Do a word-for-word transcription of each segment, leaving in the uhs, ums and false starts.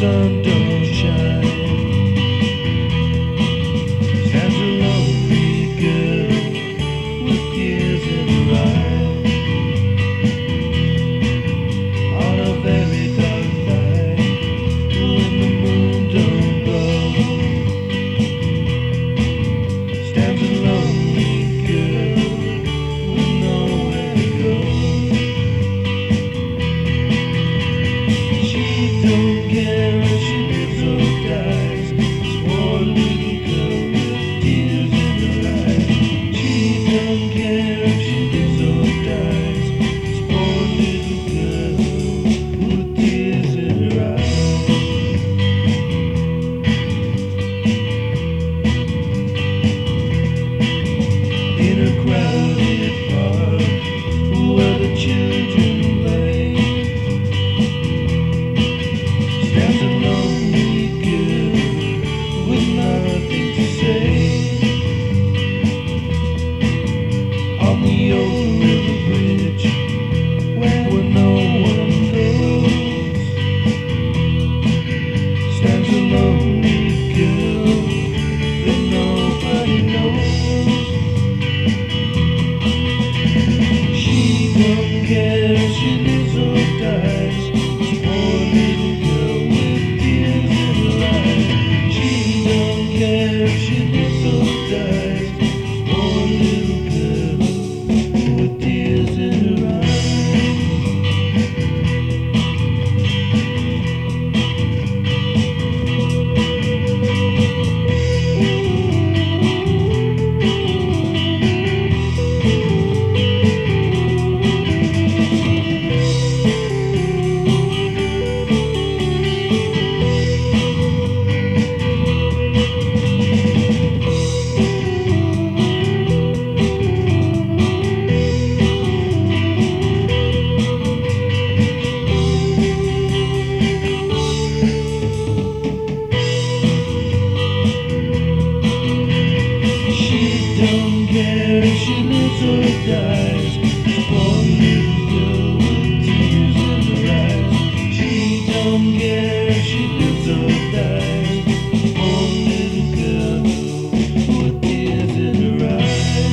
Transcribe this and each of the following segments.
sun don't shine. Stands a lonely girl with tears in her eyes on a very dark night when the moon don't glow. Stands a lonely girl with nowhere to go. She don't care if she lives or dies. This poor little girl with tears in her eyes. She don't care if she lives or dies. This poor little girl with tears in her eyes. In a crowded park where the children play, stands a lonely girl with nothing to say. On the old river bridge where no one goes, stands a lonely girl that nobody knows. She don't care if she lives or dies. This poor little girl with tears in her eyes. She don't care if she lives or dies. This poor little girl with tears in her eyes. She don't care if she lives or dies. This poor little girl with tears in her eyes. She don't care if she lives or dies. This poor little girl with tears in her eyes.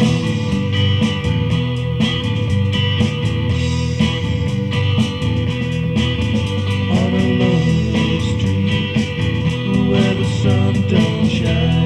On a lonely street where the sun don't shine.